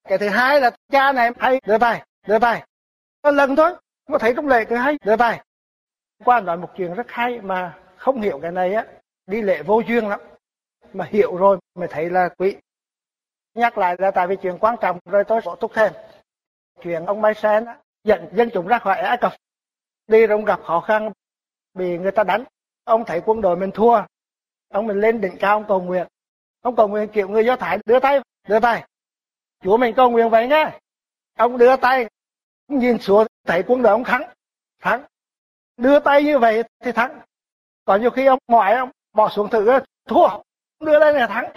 Cái thứ hai là cha này hay đưa tay. Có lần thôi, mà thấy trong lễ cứ hay đưa tay. Qua nói một chuyện rất hay mà không hiểu cái này á, đi lễ vô duyên lắm. Mà hiểu rồi mới thấy là quý. Nhắc lại là tại vì chuyện quan trọng rồi tôi bổ túc thêm. Chuyện ông Mai Sen á, dẫn dân chúng ra khỏi Ai Cập. Đi rồi ông gặp khó khăn, bị người ta đánh. Ông thấy quân đội mình thua. Ông mình lên đỉnh cao ông cầu nguyện. Ông cầu nguyện kiểu người Do Thái đưa tay. Chúa mình cầu nguyện vậy nhá. Ông đưa tay, nhìn xuống thấy quân đội ông thắng. Đưa tay như vậy thì thắng. Còn nhiều khi ông mỏi, ông bỏ xuống thử thua, đưa lên là thắng.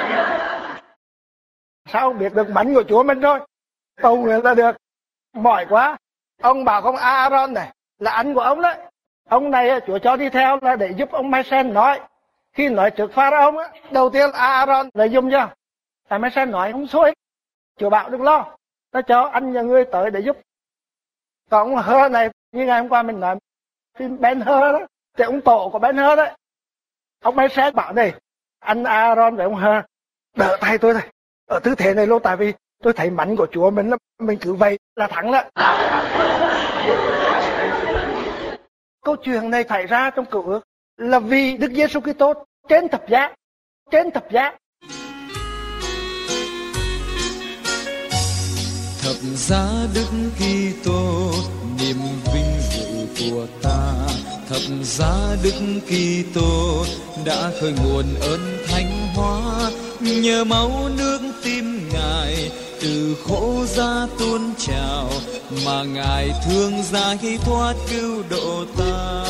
Sao ông biết được bánh của Chúa mình rồi? Cầu nguyện là được. Mỏi quá. Ông bảo ông Aaron này là anh của ông đấy. Ông này Chúa cho đi theo là để giúp ông Mai-sen nói. Khi nói trước Pharaoh á, đầu tiên Aaron là dùng cho. Tại Mai-sen nói không xuôi. Chúa bảo đừng lo, ta cho anh và ngươi tới để giúp. Còn ông Hơ này, như ngày hôm qua mình nói phim Ben Hơ đó, thì ông tổ của Ben Hơ đấy. Ông Mai-sen bảo này, anh Aaron với ông Hơ đỡ tay tôi thôi. Ở tư thế này luôn, tại vì tôi thấy mảnh của Chúa mình cứ vậy là thắng đó. Câu chuyện này xảy ra trong Cựu Ước là vì Đức Giêsu Kitô trên thập giá. Thập giá Đức Kitô niềm vinh dự của ta. Thập giá Đức Kitô đã khơi nguồn ơn thánh hóa, nhờ máu nước tim Ngài từ khổ ra tuôn trào, mà Ngài thương giải thoát cứu độ ta.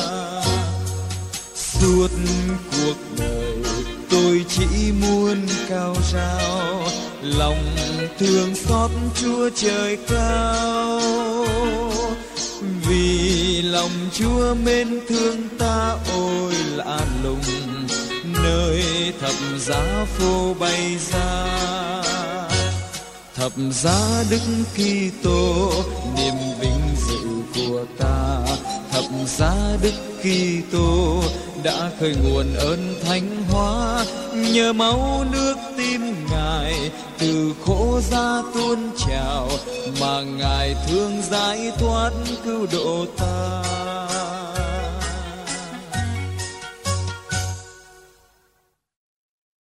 Suốt cuộc đời tôi chỉ muốn cao rao lòng thương xót Chúa trời cao, vì lòng Chúa mến thương ta ôi lạ lùng, nơi thập giá phô bày ra. Thập giá Đức Kitô niềm vinh dự của ta. Thập giá Đức Kitô đã khơi nguồn ơn thánh hóa, nhờ máu nước tim Ngài từ khổ ra tuôn trào, mà Ngài thương giải thoát cứu độ ta.